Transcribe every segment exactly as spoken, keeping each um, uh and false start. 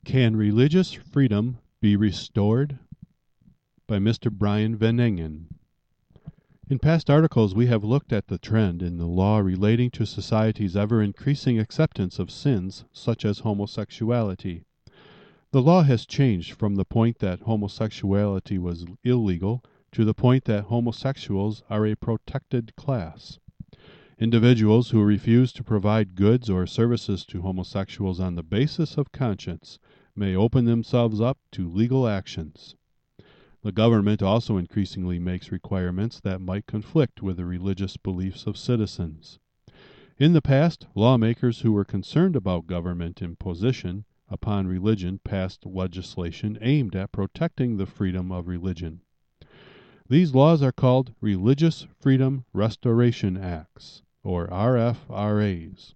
Can Religious Freedom be Restored? By Mister Brian Van Engen. In past articles, we have looked at the trend in the law relating to society's ever-increasing acceptance of sins such as homosexuality. The law has changed from the point that homosexuality was illegal to the point that homosexuals are a protected class. Individuals who refuse to provide goods or services to homosexuals on the basis of conscience may open themselves up to legal actions. The government also increasingly makes requirements that might conflict with the religious beliefs of citizens. In the past, lawmakers who were concerned about government imposition upon religion passed legislation aimed at protecting the freedom of religion. These laws are called Religious Freedom Restoration Acts, or R F R As.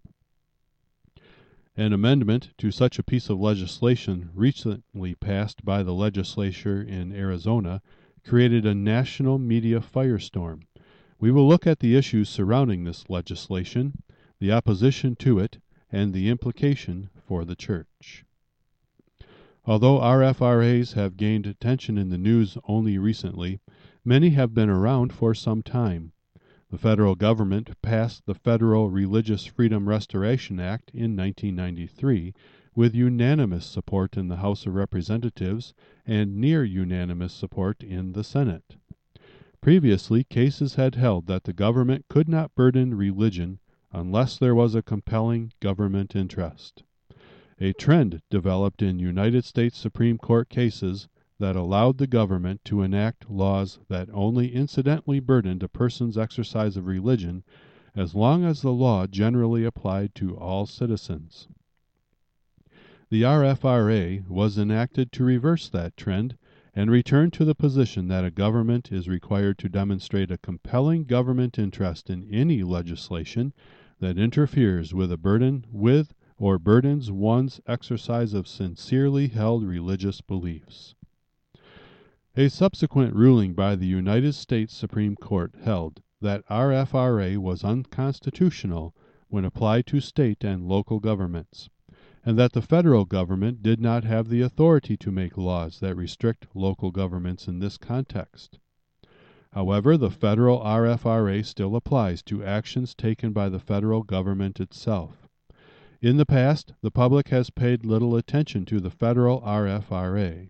An amendment to such a piece of legislation recently passed by the legislature in Arizona created a national media firestorm. We will look at the issues surrounding this legislation, the opposition to it, and the implication for the church. Although R F R As have gained attention in the news only recently, many have been around for some time. The federal government passed the Federal Religious Freedom Restoration Act in nineteen ninety-three with unanimous support in the House of Representatives and near unanimous support in the Senate. Previously, cases had held that the government could not burden religion unless there was a compelling government interest. A trend developed in United States Supreme Court cases that allowed the government to enact laws that only incidentally burdened a person's exercise of religion as long as the law generally applied to all citizens. The R F R A was enacted to reverse that trend and return to the position that a government is required to demonstrate a compelling government interest in any legislation that interferes with a burden with or burdens one's exercise of sincerely held religious beliefs. A subsequent ruling by the United States Supreme Court held that R F R A was unconstitutional when applied to state and local governments, and that the federal government did not have the authority to make laws that restrict local governments in this context. However, the federal R F R A still applies to actions taken by the federal government itself. In the past, the public has paid little attention to the federal R F R A.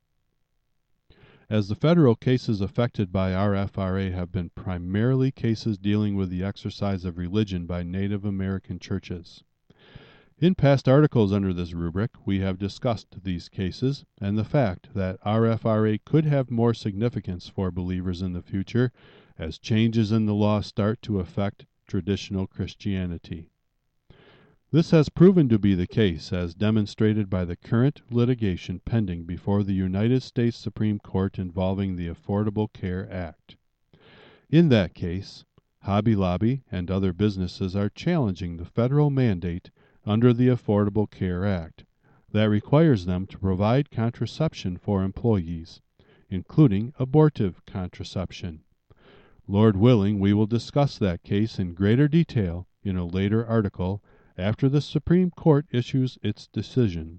As the federal cases affected by R F R A have been primarily cases dealing with the exercise of religion by Native American churches. In past articles under this rubric, we have discussed these cases and the fact that R F R A could have more significance for believers in the future as changes in the law start to affect traditional Christianity. This has proven to be the case, as demonstrated by the current litigation pending before the United States Supreme Court involving the Affordable Care Act. In that case, Hobby Lobby and other businesses are challenging the federal mandate under the Affordable Care Act that requires them to provide contraception for employees, including abortive contraception. Lord willing, we will discuss that case in greater detail in a later article after the Supreme Court issues its decision.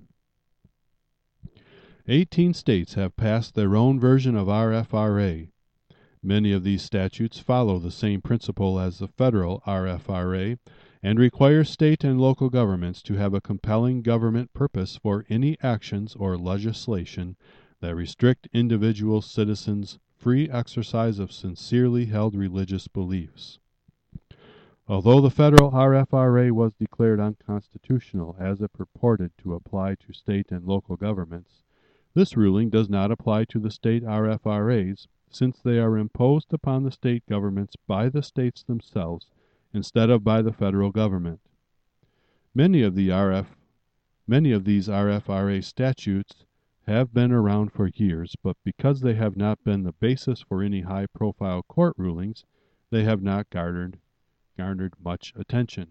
Eighteen states have passed their own version of R F R A. Many of these statutes follow the same principle as the federal R F R A and require state and local governments to have a compelling government purpose for any actions or legislation that restrict individual citizens' free exercise of sincerely held religious beliefs. Although the federal R F R A was declared unconstitutional as it purported to apply to state and local governments, this ruling does not apply to the state R F R As since they are imposed upon the state governments by the states themselves instead of by the federal government. Many of the R F, many of these R F R A statutes have been around for years, but because they have not been the basis for any high-profile court rulings, they have not garnered garnered much attention.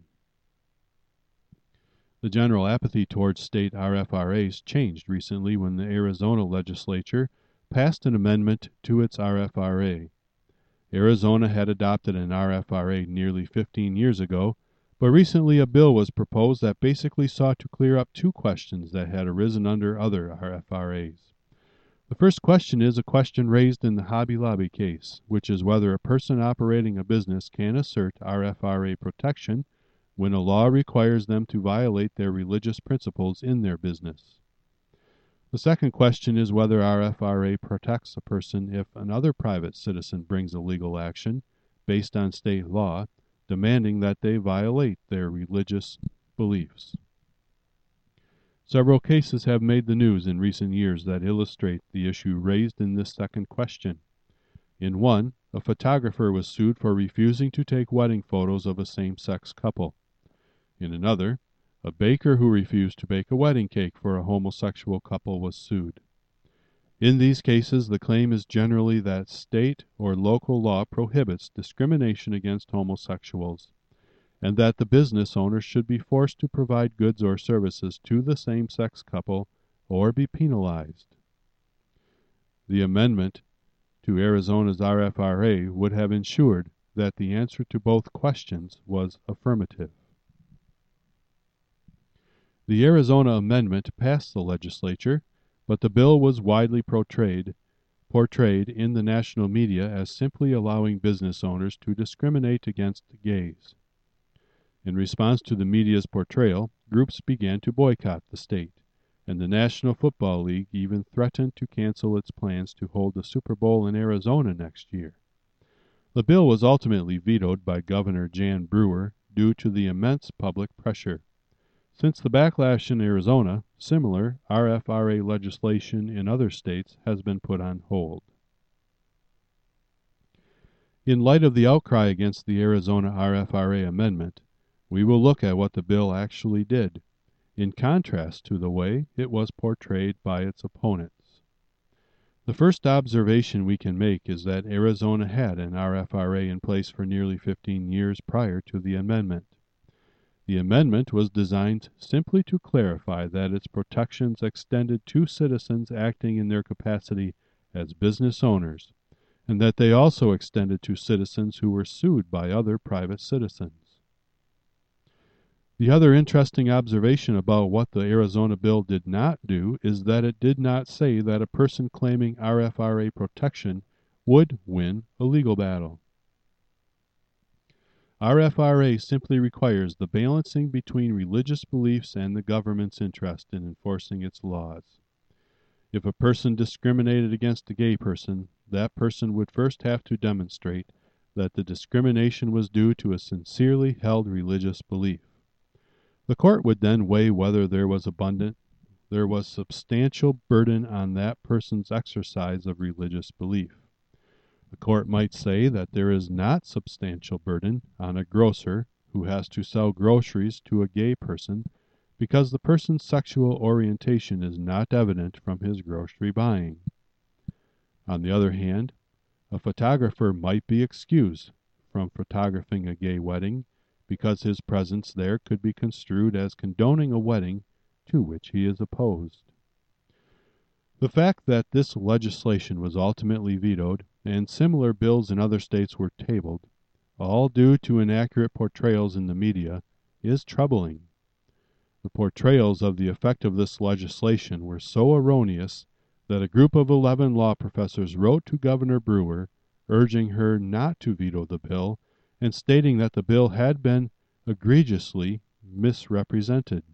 The general apathy towards state R F R As changed recently when the Arizona legislature passed an amendment to its R F R A. Arizona had adopted an R F R A nearly fifteen years ago, But recently a bill was proposed that basically sought to clear up two questions that had arisen under other R F R As. The first question is a question raised in the Hobby Lobby case, which is whether a person operating a business can assert R F R A protection when a law requires them to violate their religious principles in their business. The second question is whether R F R A protects a person if another private citizen brings a legal action based on state law demanding that they violate their religious beliefs. Several cases have made the news in recent years that illustrate the issue raised in this second question. In one, a photographer was sued for refusing to take wedding photos of a same-sex couple. In another, a baker who refused to bake a wedding cake for a homosexual couple was sued. In these cases, the claim is generally that state or local law prohibits discrimination against homosexuals, and that the business owner should be forced to provide goods or services to the same-sex couple or be penalized. The amendment to Arizona's R F R A would have ensured that the answer to both questions was affirmative. The Arizona amendment passed the legislature, but the bill was widely portrayed, portrayed in the national media as simply allowing business owners to discriminate against gays. In response to the media's portrayal, groups began to boycott the state, and the National Football League even threatened to cancel its plans to hold the Super Bowl in Arizona next year. The bill was ultimately vetoed by Governor Jan Brewer due to the immense public pressure. Since the backlash in Arizona, similar R F R A legislation in other states has been put on hold. In light of the outcry against the Arizona R F R A amendment, we will look at what the bill actually did, in contrast to the way it was portrayed by its opponents. The first observation we can make is that Arizona had an R F R A in place for nearly fifteen years prior to the amendment. The amendment was designed simply to clarify that its protections extended to citizens acting in their capacity as business owners, and that they also extended to citizens who were sued by other private citizens. The other interesting observation about what the Arizona bill did not do is that it did not say that a person claiming R F R A protection would win a legal battle. R F R A simply requires the balancing between religious beliefs and the government's interest in enforcing its laws. If a person discriminated against a gay person, that person would first have to demonstrate that the discrimination was due to a sincerely held religious belief. The court would then weigh whether there was abundant, there was substantial burden on that person's exercise of religious belief. The court might say that there is not substantial burden on a grocer who has to sell groceries to a gay person because the person's sexual orientation is not evident from his grocery buying. On the other hand, a photographer might be excused from photographing a gay wedding because his presence there could be construed as condoning a wedding to which he is opposed. The fact that this legislation was ultimately vetoed and similar bills in other states were tabled, all due to inaccurate portrayals in the media, is troubling. The portrayals of the effect of this legislation were so erroneous that a group of eleven law professors wrote to Governor Brewer urging her not to veto the bill and stating that the bill had been egregiously misrepresented.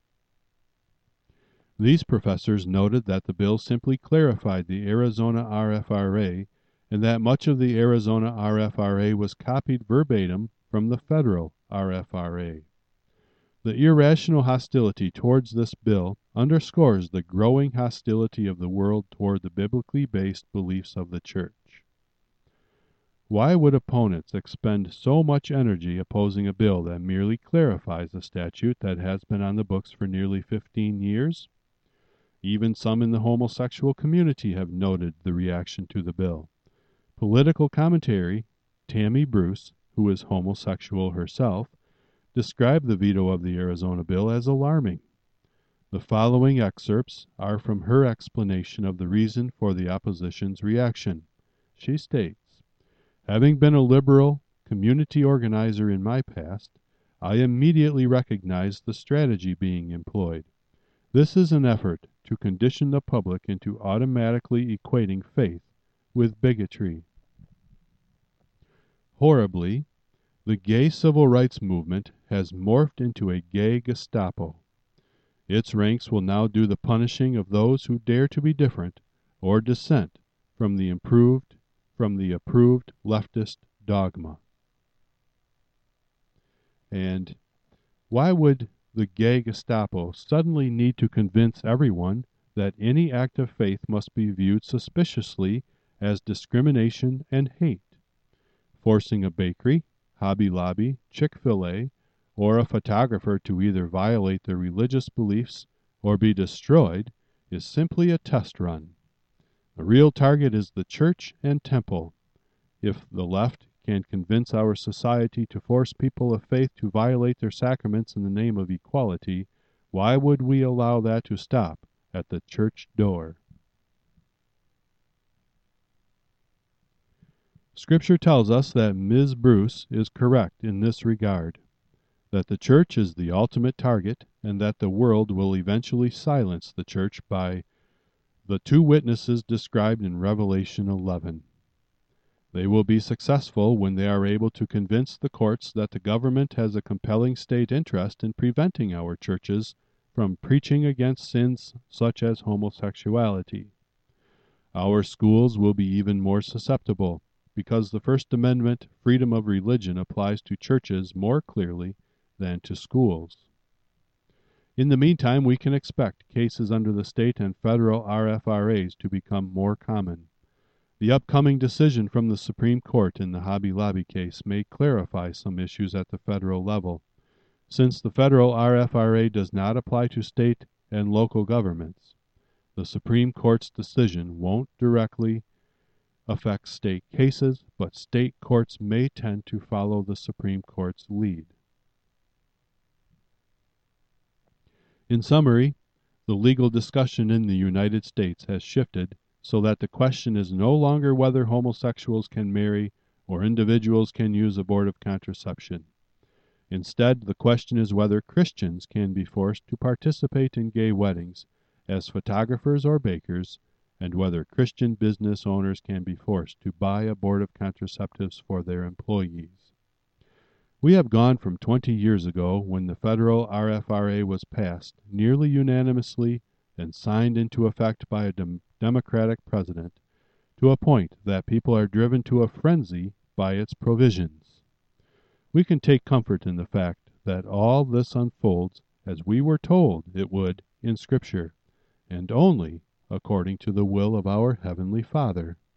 These professors noted that the bill simply clarified the Arizona R F R A and that much of the Arizona R F R A was copied verbatim from the federal R F R A. The irrational hostility towards this bill underscores the growing hostility of the world toward the biblically based beliefs of the church. Why would opponents expend so much energy opposing a bill that merely clarifies a statute that has been on the books for nearly fifteen years? Even some in the homosexual community have noted the reaction to the bill. Political commentary, Tammy Bruce, who is homosexual herself, described the veto of the Arizona bill as alarming. The following excerpts are from her explanation of the reason for the opposition's reaction. She states, "Having been a liberal community organizer in my past, I immediately recognized the strategy being employed. This is an effort to condition the public into automatically equating faith with bigotry. Horribly, the gay civil rights movement has morphed into a gay Gestapo. Its ranks will now do the punishing of those who dare to be different or dissent from the improved, from the approved leftist dogma. And why would the gay Gestapo suddenly need to convince everyone that any act of faith must be viewed suspiciously as discrimination and hate? Forcing a bakery, Hobby Lobby, Chick-fil-A, or a photographer to either violate their religious beliefs or be destroyed is simply a test run. The real target is the church and temple. If the left can convince our society to force people of faith to violate their sacraments in the name of equality, why would we allow that to stop at the church door? Scripture tells us that Miz Bruce is correct in this regard, that the church is the ultimate target, and that the world will eventually silence the church by the two witnesses described in Revelation eleven. They will be successful when they are able to convince the courts that the government has a compelling state interest in preventing our churches from preaching against sins such as homosexuality. Our schools will be even more susceptible, because the First Amendment freedom of religion applies to churches more clearly than to schools. In the meantime, we can expect cases under the state and federal R F R As to become more common. The upcoming decision from the Supreme Court in the Hobby Lobby case may clarify some issues at the federal level. Since the federal R F R A does not apply to state and local governments, the Supreme Court's decision won't directly affect state cases, but state courts may tend to follow the Supreme Court's lead. In summary, the legal discussion in the United States has shifted so that the question is no longer whether homosexuals can marry or individuals can use abortive contraception. Instead, the question is whether Christians can be forced to participate in gay weddings as photographers or bakers, and whether Christian business owners can be forced to buy abortive contraceptives for their employees. We have gone from twenty years ago, when the federal R F R A was passed nearly unanimously and signed into effect by a dem- Democratic president, to a point that people are driven to a frenzy by its provisions. We can take comfort in the fact that all this unfolds as we were told it would in Scripture, and only according to the will of our Heavenly Father.